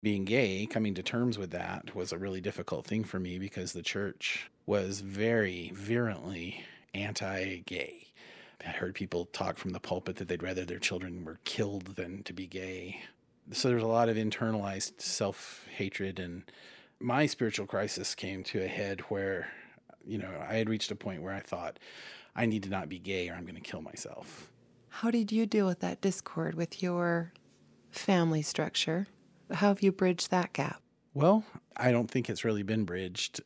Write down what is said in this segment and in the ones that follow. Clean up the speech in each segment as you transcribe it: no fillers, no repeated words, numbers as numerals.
Being gay, coming to terms with that was a really difficult thing for me because the church was very virulently anti-gay. I heard people talk from the pulpit that they'd rather their children were killed than to be gay. So there's a lot of internalized self-hatred, and my spiritual crisis came to a head where, I had reached a point where I thought, I need to not be gay or I'm going to kill myself. How did you deal with that discord with your family structure? How have you bridged that gap? Well, I don't think it's really been bridged.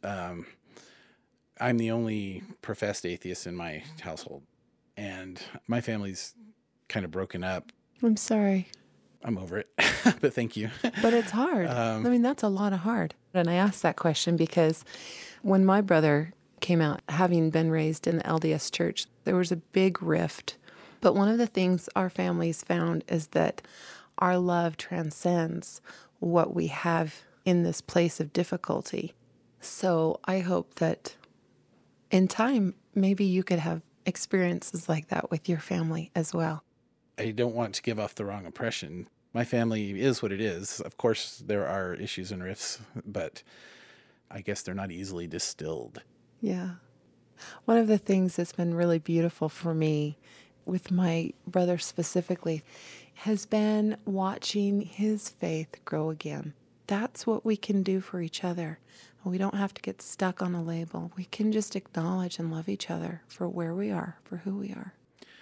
I'm the only professed atheist in my household, and my family's kind of broken up. I'm sorry. I'm over it, but thank you. But it's hard. That's a lot of hard. And I asked that question because when my brother came out, having been raised in the LDS church, there was a big rift. But one of the things our families found is that our love transcends what we have in this place of difficulty. So I hope that in time, maybe you could have experiences like that with your family as well. I don't want to give off the wrong impression. My family is what it is. Of course, there are issues and rifts, but I guess they're not easily distilled. Yeah. One of the things that's been really beautiful for me with my brother specifically has been watching his faith grow again. That's what we can do for each other. We don't have to get stuck on a label. We can just acknowledge and love each other for where we are, for who we are.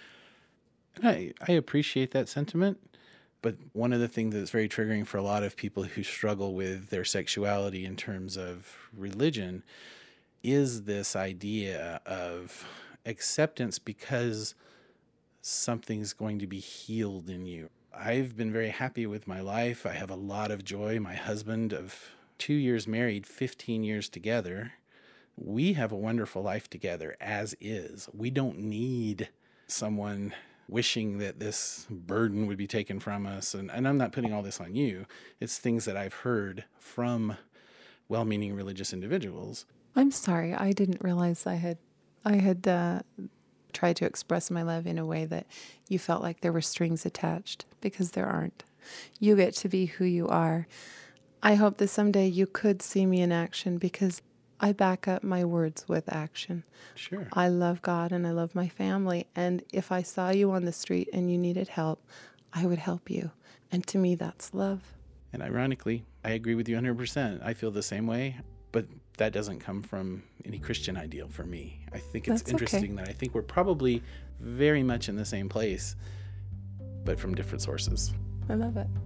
I appreciate that sentiment, but one of the things that's very triggering for a lot of people who struggle with their sexuality in terms of religion is this idea of acceptance because something's going to be healed in you. I've been very happy with my life. I have a lot of joy. My husband of 2 years married, 15 years together. We have a wonderful life together as is. We don't need someone wishing that this burden would be taken from us. And I'm not putting all this on you. It's things that I've heard from well-meaning religious individuals. I'm sorry. I didn't realize I had tried to express my love in a way that you felt like there were strings attached, because there aren't. You get to be who you are. I hope that someday you could see me in action, because I back up my words with action. Sure. I love God and I love my family. And if I saw you on the street and you needed help, I would help you. And to me, that's love. And ironically, I agree with you 100%. I feel the same way, but that doesn't come from any Christian ideal for me. I think it's interesting that I think we're probably very much in the same place, but from different sources. I love it.